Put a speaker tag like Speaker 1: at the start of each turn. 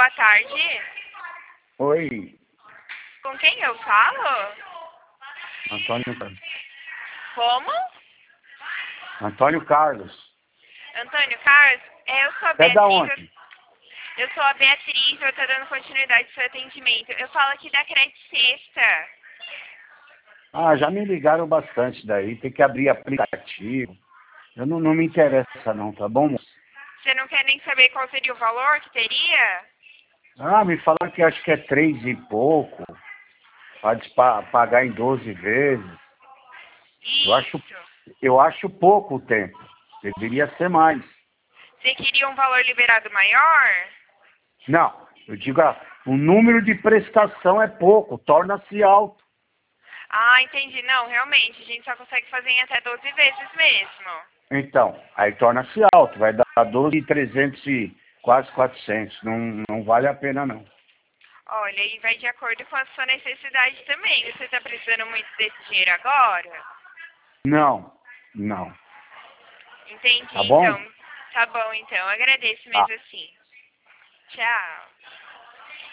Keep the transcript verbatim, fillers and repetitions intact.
Speaker 1: boa tarde.
Speaker 2: Oi,
Speaker 1: Com quem eu falo?
Speaker 2: Antônio, Car-
Speaker 1: Como?
Speaker 2: Antônio Carlos.
Speaker 1: Antônio Carlos? É, eu sou a
Speaker 2: Você é da
Speaker 1: Beatriz.
Speaker 2: onde?
Speaker 1: Eu sou a Beatriz, eu tô dando continuidade ao seu atendimento. Eu falo aqui da Crédito Sexta.
Speaker 2: Ah, já me ligaram bastante daí, tem que abrir aplicativo. Eu não, não me interessa não, tá bom, moço?
Speaker 1: Você não quer nem saber qual seria o valor que teria?
Speaker 2: Ah, me falaram que acho que é três e pouco, pode pa- pagar em doze vezes. Eu acho,
Speaker 1: Isso.
Speaker 2: eu acho pouco o tempo, deveria ser mais.
Speaker 1: Você queria um valor liberado maior?
Speaker 2: Não, eu digo, ah, o número de prestação é pouco, torna-se alto.
Speaker 1: Ah, entendi. Não, realmente, a gente só consegue fazer em até doze vezes mesmo.
Speaker 2: Então, aí torna-se alto, vai dar doze mil e trezentos e quase quatrocentos, não, não vale a pena não.
Speaker 1: Olha, e vai de acordo com a sua necessidade também. Você está precisando muito desse dinheiro agora?
Speaker 2: Não, não.
Speaker 1: Entendi,
Speaker 2: Tá bom?
Speaker 1: então. Tá bom, então. Agradeço
Speaker 2: Tá.
Speaker 1: mesmo assim. Tchau.